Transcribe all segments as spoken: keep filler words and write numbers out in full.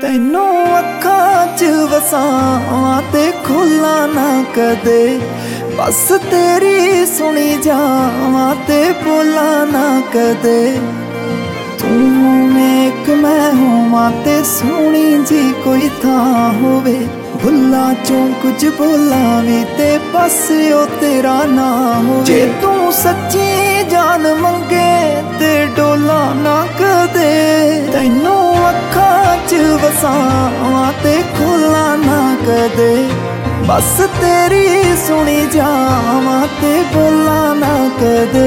ਤੈਨੂੰ ਅੱਖਾਂ 'ਚ ਵਸਾਵਾਂ ਤੇ ਖੋਲਾਂ ਨਾ ਕਦੇ, ਬਸ ਤੇਰੀ ਸੁਣੀ ਜਾਵਾਂ ਤੇ ਬੋਲਾਂ ਨਾ ਕਦੇ। ਤੂੰ ਹੋਵੇਂ ਇੱਕ ਮੈਂ ਹੋਵਾਂ ਤੇ ਸੋਹਣੀ ਜੀ ਕੋਈ ਥਾਂ ਹੋਵੇ, ਭੁੱਲਾਂ ਚੋਂ ਕੁਝ ਬੋਲਾਂ ਵੀ ਤੇ ਬਸ ਉਹ ਤੇਰਾ ਨਾ ਹੋਵੇ। ਜੇ ਤੂੰ ਸੱਚੀ ਜਾਨ ਮੰਗੇ ਤੇ ਡੋਲਾਂ ਨਾ ਕਦੇ, ਤੈਨੂੰ ਅੱਖਾਂ 'ਚ ਵਸਾਵਾਂ ਤੇ ਖੋਲਾਂ ਨਾ ਕਦੇ, ਬਸ ਤੇਰੀ ਸੁਣੀ ਜਾਵਾਂ ਤੇ ਬੋਲਾਂ ਨਾ ਕਦੇ।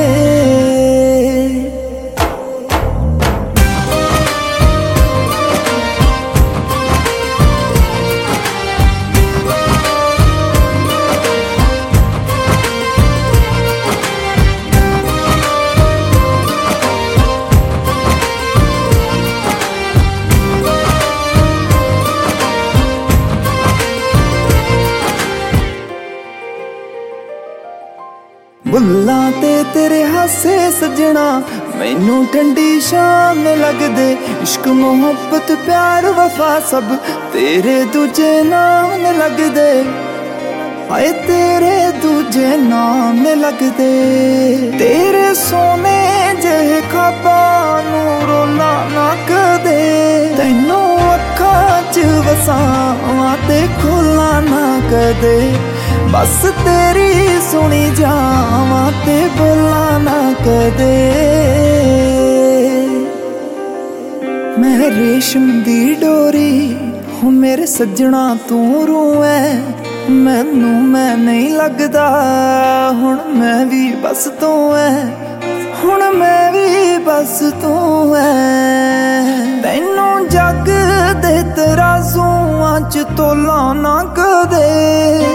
ਬੁੱਲਾਂ ਤੇ ਤੇਰੇ ਹਾਸੇ ਸਜਣਾ ਮੈਨੂੰ ਠੰਡੀ ਸ਼ਾਮ ਲੱਗਦੇ, ਇਸ਼ਕ ਮੁਹੱਬਤ ਪਿਆਰ ਵਫਾ ਸਭ ਤੇਰੇ ਦੂਜੇ ਨਾਮ ਲੱਗਦੇ, ਆਏ ਤੇਰੇ ਦੂਜੇ ਨਾਮ ਲੱਗਦੇ। ਤੇਰੇ ਸੋਨੇ ਜਿਹੇ ਖਾਬਾਂ ਨੂੰ ਰੋਲਾ ਨਾ ਕਦੇ, ਤੈਨੂੰ ਅੱਖਾਂ 'ਚ ਵਸਾਵਾਂ ਤੇ ਖੋਲਾਂ ਨਾ ਕਦੇ, ਬਸ ਤੇਰੀ ਸੁਣੀ ਜਾਵਾਂ ਤੇ ਬੋਲਾਂ ਨਾ ਕਦੇ। ਮੈਂ ਰੇਸ਼ਮ ਦੀ ਡੋਰੀ ਹੋ ਮੇਰੇ ਸੱਜਣਾ ਤੂੰ ਰੂਹ ਐ, ਮੈਨੂੰ ਮੈਂ ਨਹੀਂ ਲੱਗਦਾ ਹੁਣ ਮੈਂ ਵੀ ਬਸ ਤੂੰ ਐ, ਹੁਣ ਮੈਂ ਵੀ ਬਸ ਤੂੰ ਐ। ਤੈਨੂੰ ਜੱਗ ਦੇ ਤਰਾਜ਼ੂਆਂ 'ਚ ਤੋਲਾਂ ਨਾ ਕਦੇ,